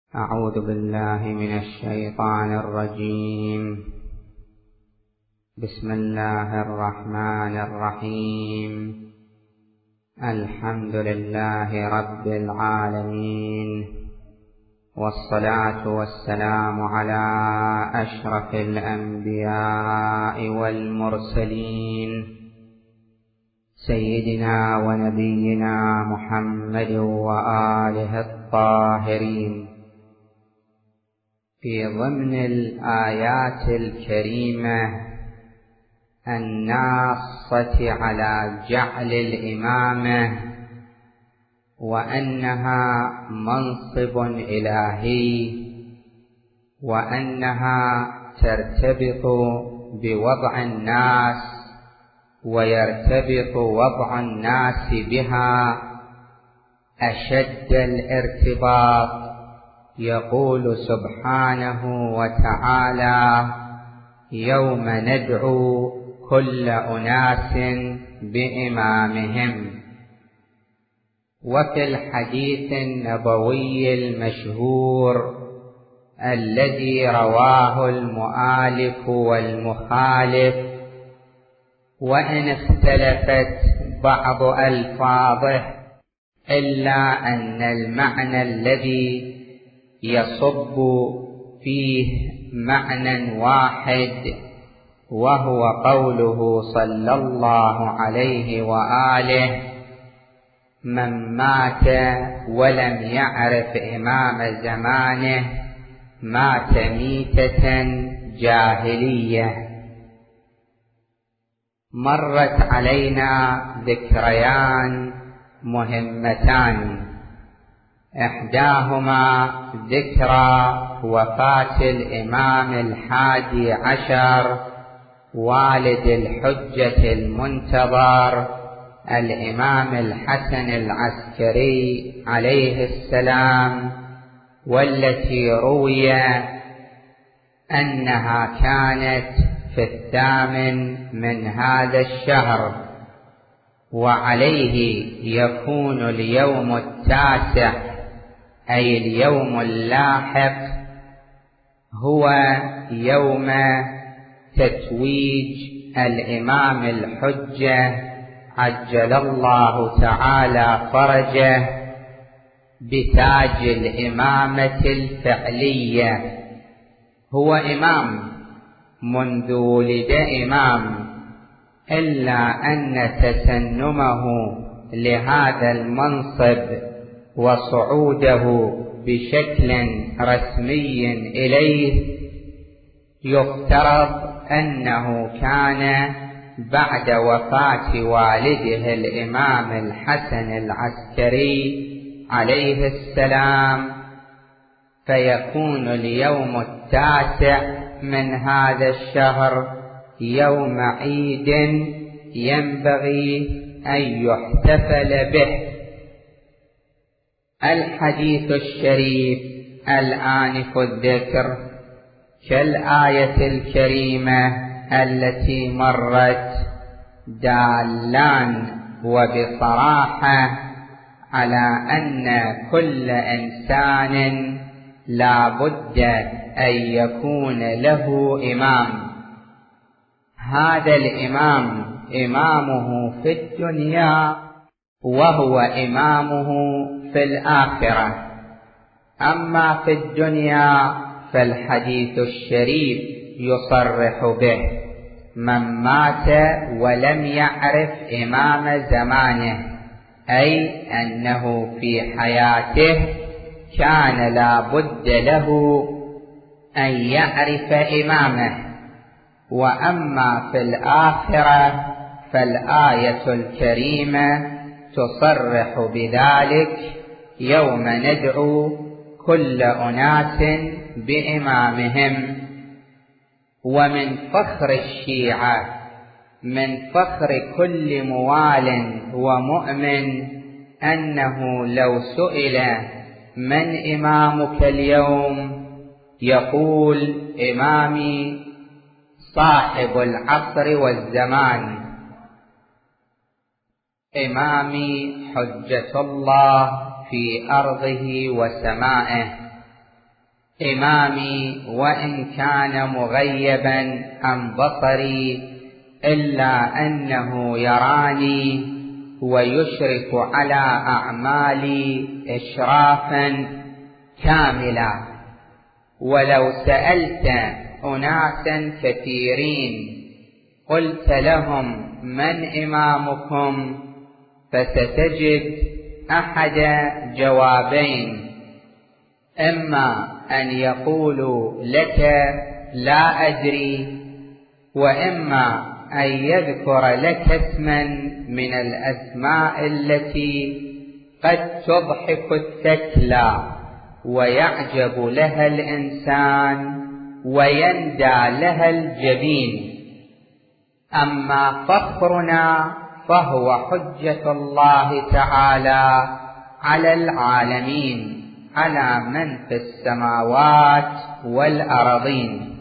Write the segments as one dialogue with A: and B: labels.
A: أعوذ بالله من الشيطان الرجيم. بسم الله الرحمن الرحيم. الحمد لله رب العالمين، والصلاة والسلام على أشرف الأنبياء والمرسلين، سيدنا ونبينا محمد وآله الطاهرين. في ضمن الآيات الكريمة الناصة على جعل الإمامة وأنها منصب إلهي، وأنها ترتبط بوضع الناس ويرتبط وضع الناس بها أشد الارتباط. يقول سبحانه وتعالى: يوم ندعو كل أناس بإمامهم. وفي الحديث النبوي المشهور الذي رواه المؤلف والمخالف، وإن اختلفت بعض ألفاظه إلا أن المعنى الذي يصب فيه معنى واحد، وهو قوله صلى الله عليه وآله: من مات ولم يعرف إمام زمانه مات ميتة جاهلية. مرت علينا ذكريان مهمتان، إحداهما ذكرى وفاة الإمام 11 والد الحجة المنتظر الإمام الحسن العسكري عليه السلام، والتي روي أنها كانت في 8 من هذا الشهر، وعليه يكون اليوم 9 أي اليوم اللاحق هو يوم تتويج الإمام الحجة عجل الله تعالى فرجه بتاج الإمامة الفعلية. هو إمام منذ ولد إمام، إلا أن تسنمه لهذا المنصب وصعوده بشكل رسمي إليه يفترض أنه كان بعد وفاة والده الإمام الحسن العسكري عليه السلام، فيكون اليوم 9 من هذا الشهر يوم عيد ينبغي أن يحتفل به. الحديث الشريف الآنف الذكر كالآية الكريمة التي مرت دالان وبصراحة على أن كل إنسان لا بد أن يكون له إمام. هذا الإمام إمامه في الدنيا وهو إمامه في الآخرة. أما في الدنيا فالحديث الشريف يصرح به: من مات ولم يعرف إمام زمانه، أي أنه في حياته كان لا بد له أن يعرف إمامه. وأما في الآخرة فالآية الكريمة تصرح بذلك: يوم ندعو كل أناس بإمامهم. ومن فخر الشيعة، من فخر كل موال ومؤمن، أنه لو سئل من إمامك اليوم يقول: إمامي صاحب العصر والزمان، إمامي حجة الله في أرضه وسمائه، إمامي وإن كان مغيبا عن بصري إلا أنه يراني ويشرف على أعمالي إشرافا كاملا. ولو سألت أناسا كثيرين قلت لهم من إمامكم فستجد أحد جوابين: إما أن يقولوا لك لا أدري، وإما أن يذكر لك اسما من الأسماء التي قد تضحك الثكلى ويعجب لها الإنسان ويندى لها الجبين. أما فخرنا فهو حجة الله تعالى على العالمين، على من في السماوات والأرضين.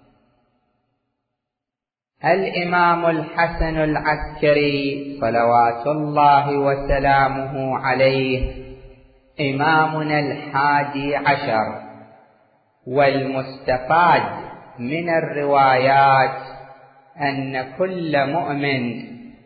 A: الإمام الحسن العسكري صلوات الله وسلامه عليه إمامنا 11، والمستفاد من الروايات أن كل مؤمن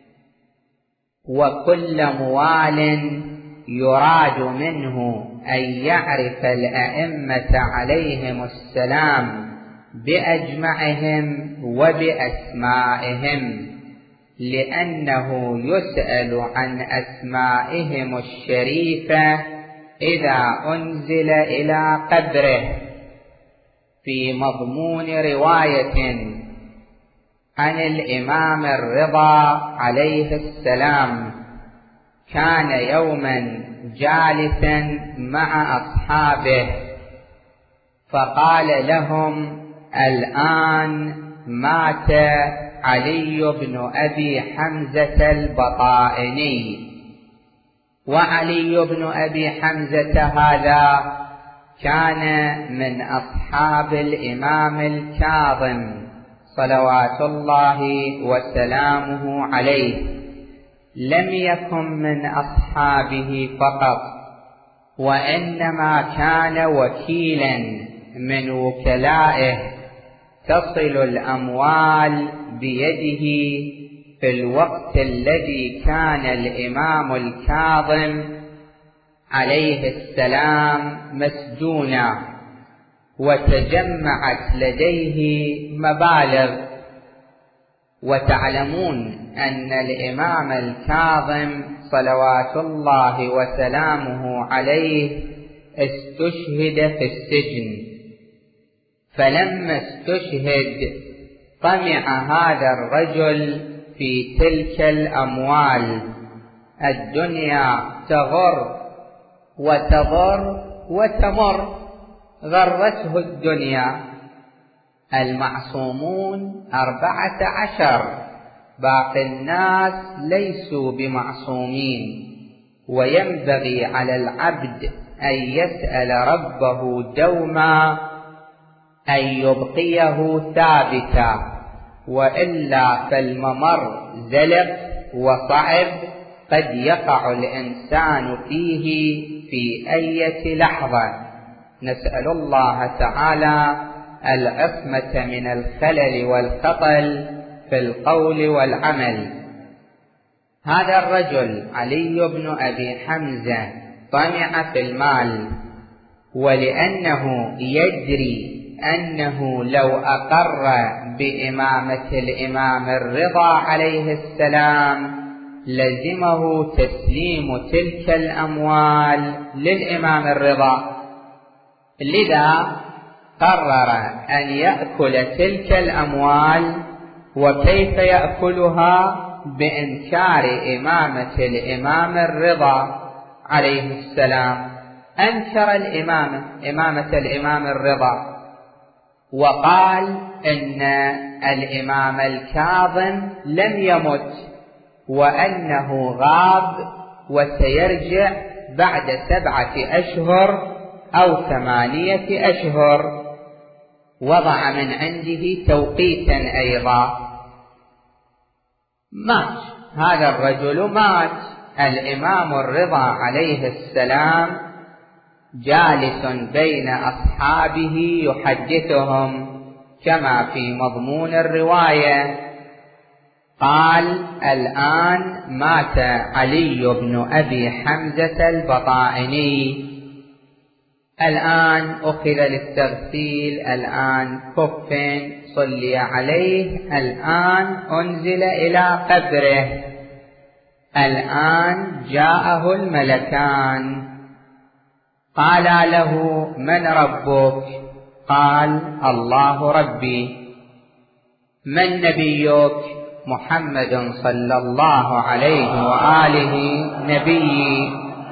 A: وكل موال يراد منه أن يعرف الأئمة عليهم السلام بأجمعهم وبأسمائهم، لأنه يسأل عن أسمائهم الشريفة إذا أنزل إلى قبره. في مضمون رواية عن الإمام الرضا عليه السلام: كان يوما جالسا مع أصحابه فقال لهم: الآن مات علي بن أبي حمزة البطائني. وعلي بن أبي حمزة هذا كان من أصحاب الإمام الكاظم صلوات الله وسلامه عليه، لم يكن من أصحابه فقط، وإنما كان وكيلا من وكلائه تصل الأموال بيده في الوقت الذي كان الإمام الكاظم عليه السلام مسجونا، وتجمعت لديه مبالغ. وتعلمون أن الإمام الكاظم صلوات الله وسلامه عليه استشهد في السجن، فلما استشهد طمع هذا الرجل في تلك الأموال. الدنيا تغر وتضر وتمر، غرته الدنيا. المعصومون 14، باقي الناس ليسوا بمعصومين، وينبغي على العبد أن يسأل ربه دوما أن يبقيه ثابتا، وإلا فالممر زلق وصعب قد يقع الإنسان فيه في أي لحظة. نسأل الله تعالى العصمة من الخلل والخطل في القول والعمل. هذا الرجل علي بن أبي حمزة طمع في المال، ولأنه يدري أنه لو أقر بإمامة الإمام الرضا عليه السلام لزمه تسليم تلك الأموال للإمام الرضا، لذا قرر أن يأكل تلك الأموال. وكيف يأكلها؟ بإنكار إمامة الإمام الرضا عليه السلام. أنكر إمامة الإمام الرضا، وقال إن الإمام الكاظم لم يمت، وأنه غاب وسيرجع بعد 7 أشهر أو 8 أشهر. وضع من عنده توقيتا أيضا. مات هذا الرجل، مات الإمام الرضا عليه السلام جالس بين أصحابه يحدثهم كما في مضمون الرواية. قال: الآن مات علي بن أبي حمزة البطائني، الآن أخذ للتغسيل، الآن كفن صلي عليه، الآن أنزل إلى قبره، الآن جاءه الملكان. قال له: من ربك؟ قال: الله ربي. من نبيك؟ محمد صلى الله عليه وآله نبيي.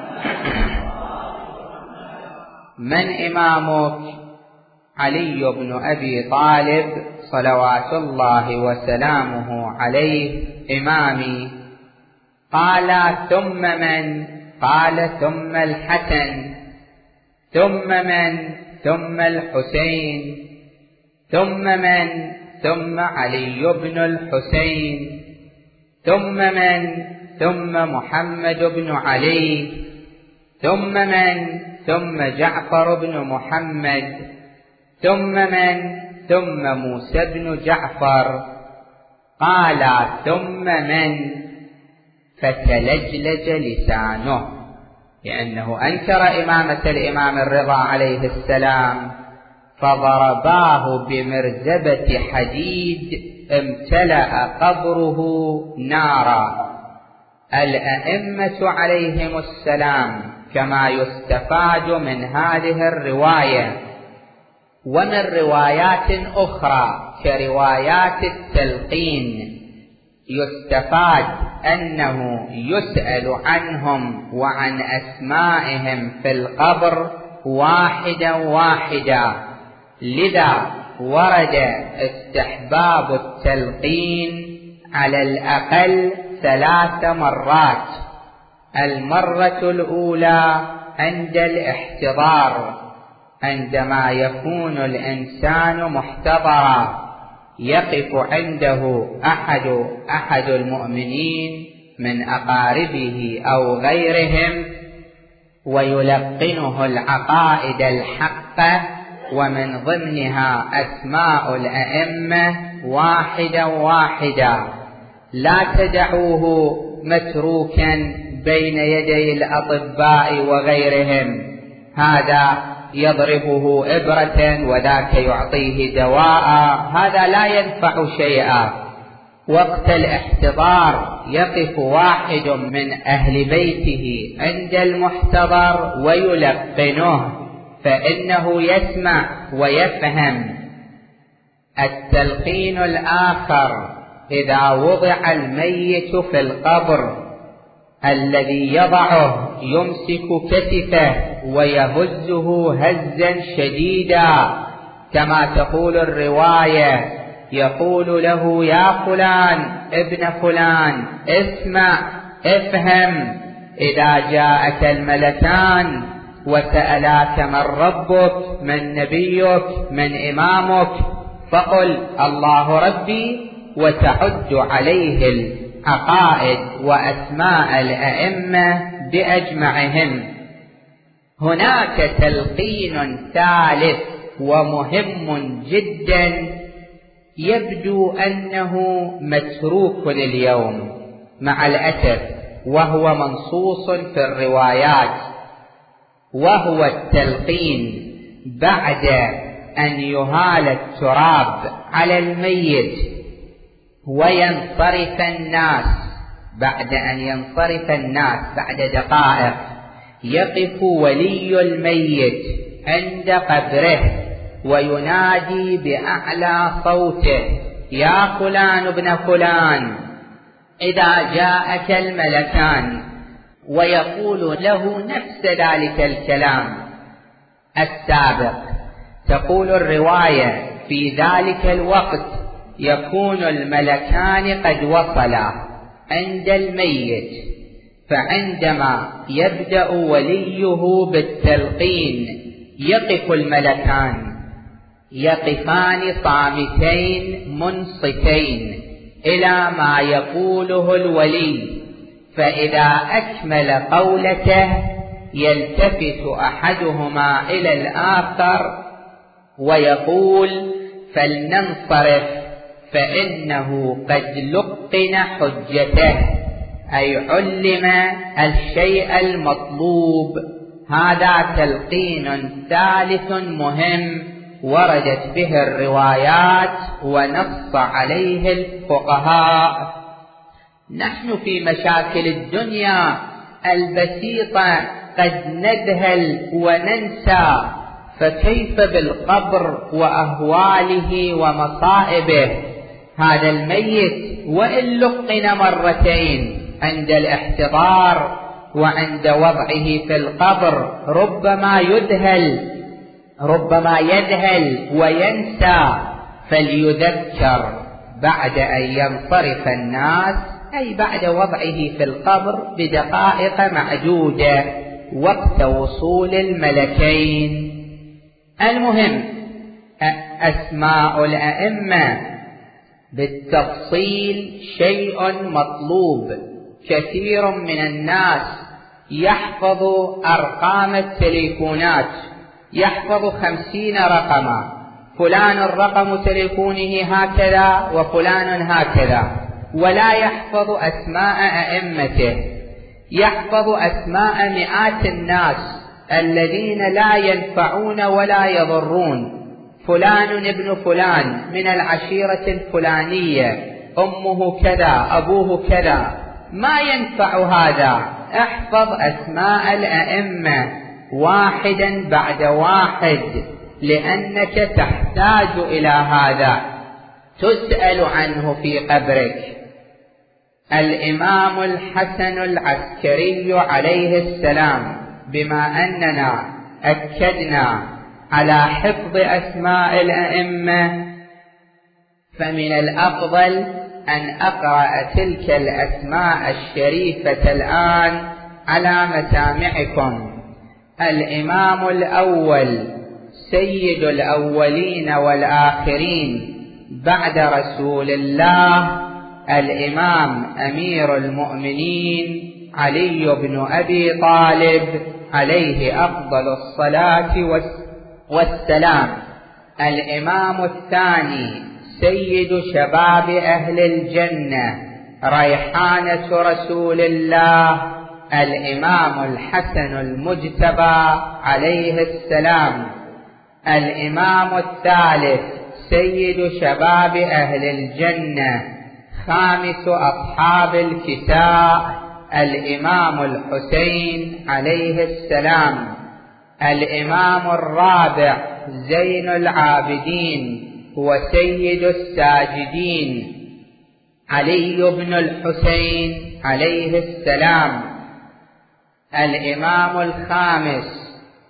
A: من إمامك؟ علي بن أبي طالب صلوات الله وسلامه عليه إمامي. قال: ثم من؟ قال: ثم الحسن. ثم من؟ ثم الحسين. ثم من؟ ثم علي بن الحسين. ثم من؟ ثم محمد بن علي. ثم من؟ ثم جعفر بن محمد. ثم من؟ ثم موسى بن جعفر. قال: ثم من؟ فتلجلج لسانه، لأنه أنكر إمامة الإمام الرضا عليه السلام، فضرباه بمرزبة حديد امتلأ قبره نارا. الأئمة عليهم السلام كما يستفاد من هذه الرواية ومن روايات أخرى كروايات التلقين يستفاد أنه يسأل عنهم وعن أسمائهم في القبر واحدا واحدا. لذا ورد استحباب التلقين على الأقل 3 مرات. المرة الأولى عند الاحتضار، عندما يكون الإنسان محتضرا يقف عنده أحد المؤمنين من أقاربه أو غيرهم ويلقنه العقائد الحقة، ومن ضمنها أسماء الأئمة واحدا واحدا. لا تدعوه متروكا بين يدي الأطباء وغيرهم، هذا يضربه إبرة وذاك يعطيه دواء، هذا لا ينفع شيئا. وقت الاحتضار يقف واحد من أهل بيته عند المحتضر ويلقنه، فإنه يسمع ويفهم. التلقين الآخر إذا وضع الميت في القبر، الذي يضعه يمسك كتفه ويهزه هزا شديدا كما تقول الرواية، يقول له: يا فلان ابن فلان، اسمع افهم، إذا جاءك الملكان وسألاك من ربك من نبيك من إمامك فقل الله ربي، وتعد عليه العقائد وأسماء الأئمة بأجمعهم. هناك تلقين ثالث ومهم جدا يبدو أنه متروك اليوم مع الأسف، وهو منصوص في الروايات، وهو التلقين بعد أن يهال التراب على الميت وينصرف الناس. بعد أن ينصرف الناس بعد دقائق يقف ولي الميت عند قبره وينادي بأعلى صوته: يا فلان ابن فلان، إذا جاءك الملكان، ويقول له نفس ذلك الكلام السابق. تقول الرواية: في ذلك الوقت يكون الملكان قد وصلا عند الميت، فعندما يبدأ وليه بالتلقين يقف الملكان، يقفان صامتين منصتين إلى ما يقوله الولي، فإذا أكمل قولته يلتفت أحدهما إلى الآخر ويقول فلننصرف فإنه قد لقن حجته، أي علم الشيء المطلوب. هذا تلقين ثالث مهم وردت به الروايات ونص عليه الفقهاء. نحن في مشاكل الدنيا البسيطة قد نذهل وننسى، فكيف بالقبر وأهواله ومصائبه؟ هذا الميت وإن لقن مرتين عند الاحتضار وعند وضعه في القبر ربما يذهل وينسى، فليذكر بعد أن ينصرف الناس، أي بعد وضعه في القبر بدقائق معدودة وقت وصول الملكين. المهم أسماء الأئمة بالتفصيل شيء مطلوب. كثير من الناس يحفظ أرقام التليفونات، يحفظ 50 رقما، فلان الرقم تليفونه هكذا وفلان هكذا، ولا يحفظ أسماء أئمته. يحفظ أسماء مئات الناس الذين لا ينفعون ولا يضرون، فلان ابن فلان من العشيرة الفلانية، أمه كذا أبوه كذا، ما ينفع هذا. احفظ أسماء الأئمة واحدا بعد واحد، لأنك تحتاج إلى هذا، تسأل عنه في قبرك. الإمام الحسن العسكري عليه السلام، بما أننا أكدنا على حفظ أسماء الأئمة، فمن الأفضل أن أقرأ تلك الأسماء الشريفة الآن على مسامعكم. الإمام الأول سيد الأولين والآخرين بعد رسول الله، الإمام أمير المؤمنين علي بن أبي طالب عليه أفضل الصلاة والسلام. الإمام الثاني سيد شباب أهل الجنة، ريحانة رسول الله، الإمام الحسن المجتبى عليه السلام. الإمام الثالث سيد شباب أهل الجنة، خامس أصحاب الكساء، الإمام الحسين عليه السلام. الإمام الرابع زين العابدين وسيد الساجدين، علي بن الحسين عليه السلام. الإمام الخامس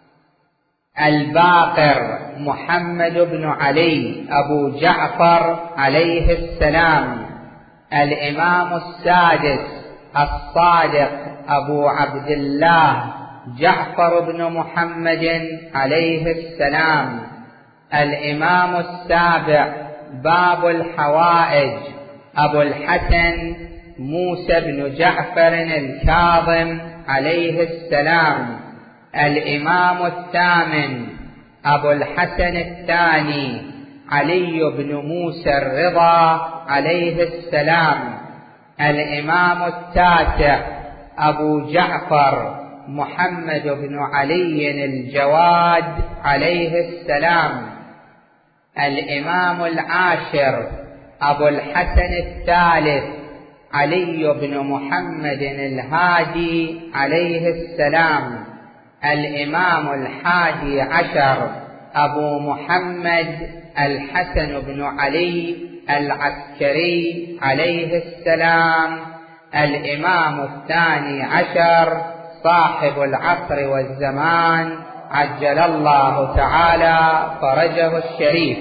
A: الباقر محمد بن علي أبو جعفر عليه السلام. الإمام السادس الصادق أبو عبد الله جعفر بن محمد عليه السلام. الإمام السابع باب الحوائج أبو الحسن موسى بن جعفر الكاظم عليه السلام. الإمام الثامن أبو الحسن الثاني علي بن موسى الرضا عليه السلام. الإمام التاسع أبو جعفر محمد بن علي الجواد عليه السلام. الإمام العاشر أبو الحسن الثالث علي بن محمد الهادي عليه السلام. الإمام الحادي عشر أبو محمد الحسن بن علي العسكري عليه السلام. الإمام الثاني عشر صاحب العصر والزمان عجل الله تعالى فرجه الشريف.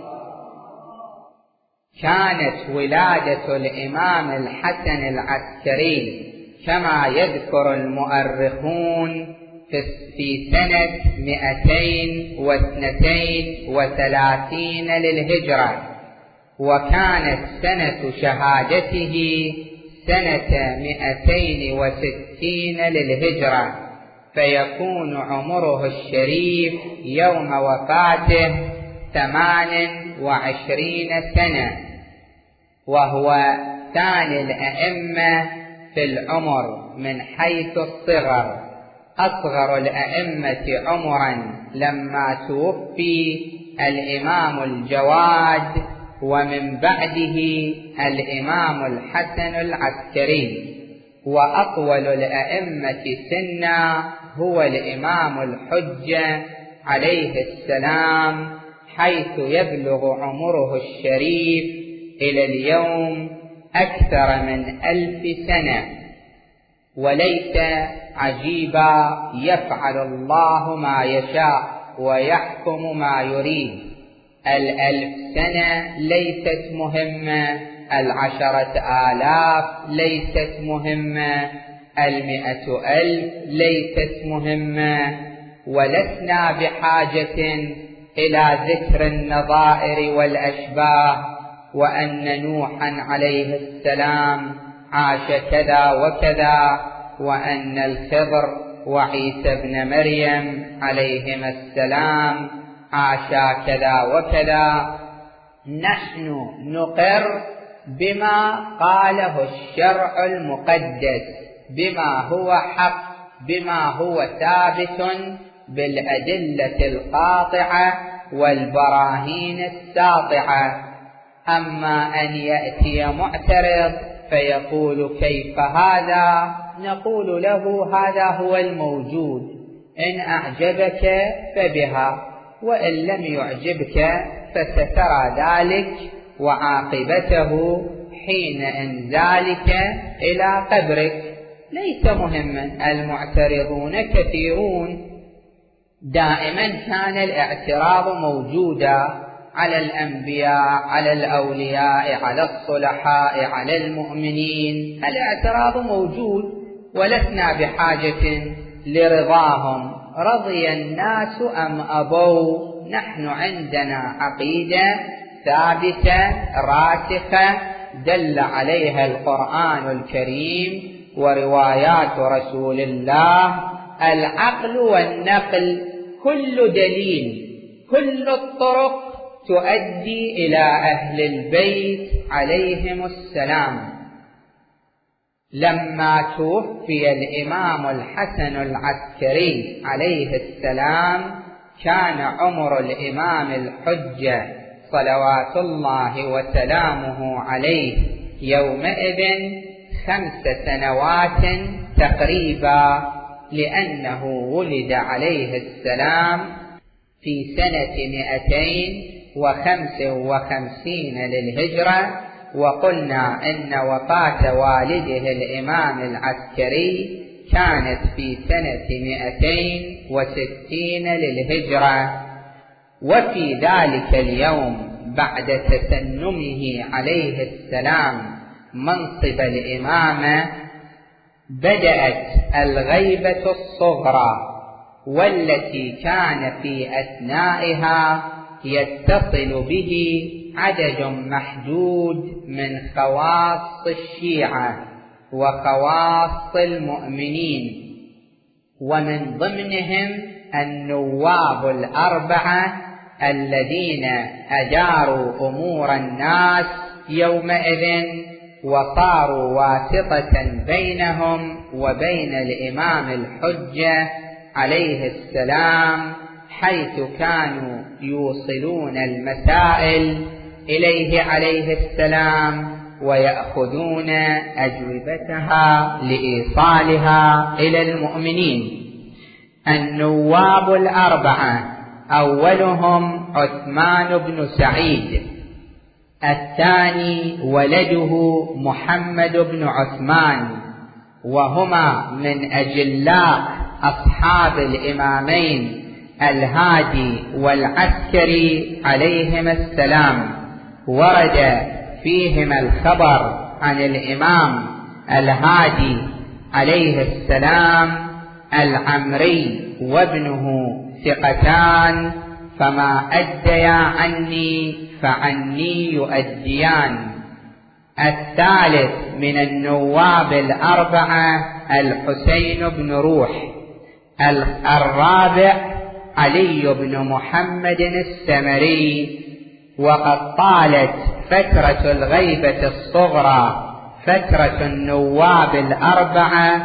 A: كانت ولادة الإمام الحسن العسكري كما يذكر المؤرخون في سنة 232 للهجرة، وكانت سنة شهادته سنة 260 للهجرة، فيكون عمره الشريف يوم وفاته 28 سنة، وهو ثاني الأئمة في العمر من حيث الصغر. أصغر الأئمة عمرا لما توفي الإمام الجواد، ومن بعده الإمام الحسن العسكري. وأطول الأئمة سنا هو الإمام الحجة عليه السلام، حيث يبلغ عمره الشريف إلى اليوم أكثر من 1000 سنة. وليس عجيبا، يفعل الله ما يشاء ويحكم ما يريد. 1000 سنة ليست مهمة، 10,000 ليست مهمة، 100,000 ليست مهمة. ولسنا بحاجة إلى ذكر النظائر والأشباه، وأن نوحا عليه السلام عاش كذا وكذا، وأن الخضر وعيسى ابن مريم عليهما السلام عاشا كذا وكذا. نحن نقر بما قاله الشرع المقدس، بما هو حق، بما هو ثابت بالأدلة القاطعة والبراهين الساطعة. أما أن يأتي معترض فيقول كيف هذا، نقول له هذا هو الموجود، إن أعجبك فبها، وإن لم يعجبك فسترى ذلك وعاقبته حين إنزالك إلى قبرك. ليس مهما، المعترضون كثيرون. دائما كان الاعتراض موجودا على الأنبياء، على الأولياء، على الصلحاء، على المؤمنين. الاعتراض موجود، ولسنا بحاجة لرضاهم، رضي الناس أم أبوا. نحن عندنا عقيدة ثابتة راسخة دل عليها القرآن الكريم وروايات رسول الله، العقل والنقل، كل دليل، كل الطرق تؤدي إلى أهل البيت عليهم السلام. لما توفي الإمام الحسن العسكري عليه السلام، كان عمر الإمام الحجة صلوات الله وسلامه عليه يومئذ 5 سنوات تقريبا، لأنه ولد عليه السلام في سنة 255 للهجرة. وقلنا إن وفاة والده الإمام العسكري كانت في سنة 260 للهجرة. وفي ذلك اليوم بعد تسنمه عليه السلام منصب الإمامة، بدأت الغيبة الصغرى، والتي كان في أثنائها يتصل به عدد محدود من خواص الشيعة وخواص المؤمنين، ومن ضمنهم النواب 4 الذين أداروا أمور الناس يومئذ، وصاروا واسطة بينهم وبين الإمام الحجة عليه السلام، حيث كانوا يوصلون المسائل إليه عليه السلام ويأخذون أجوبتها لإيصالها إلى المؤمنين. النواب 4 أولهم عثمان بن سعيد، الثاني ولده محمد بن عثمان، وهما من أجلاء أصحاب الإمامين الهادي والعسكري عليهما السلام. ورد فيهما الخبر عن الإمام الهادي عليه السلام العمري وابنه ثقتان، فما أديا عني فعني يؤديان. الثالث من النواب 4 الحسين بن روح، الرابع علي بن محمد السمري. وقد طالت فترة الغيبة الصغرى فترة النواب الأربعة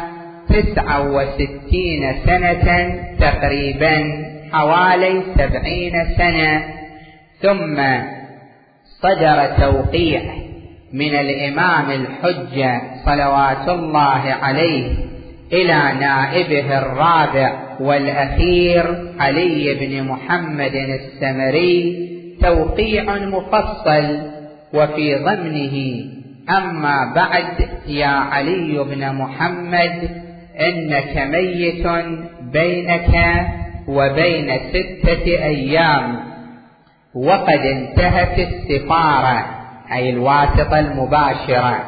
A: 69 سنة تقريبا، حوالي 70 سنة. ثم صدر توقيع من الإمام الحجة صلوات الله عليه إلى نائبه الرابع والأخير علي بن محمد السمري توقيع مفصل، وفي ضمنه: أما بعد يا علي بن محمد، إنك ميت بينك وبين 6 أيام، وقد انتهت السفارة أي الواسطة المباشرة،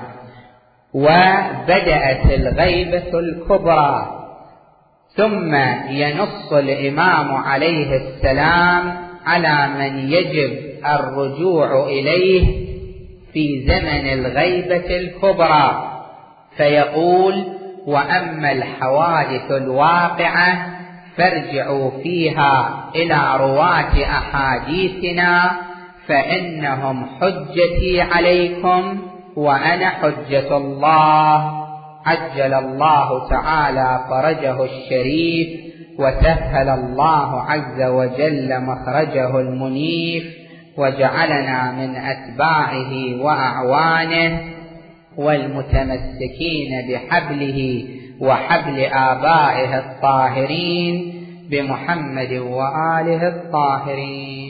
A: وبدأت الغيبة الكبرى. ثم ينص الإمام عليه السلام على من يجب الرجوع إليه في زمن الغيبة الكبرى، فيقول: وأما الحوادث الواقعة فارجعوا فيها إلى رواة أحاديثنا فإنهم حجتي عليكم وأنا حجة الله. عجل الله تعالى فرجه الشريف، وسهل الله عز وجل مخرجه المنيف، وجعلنا من أتباعه وأعوانه والمتمسكين بحبله وحبل آبائه الطاهرين بمحمد وآله الطاهرين.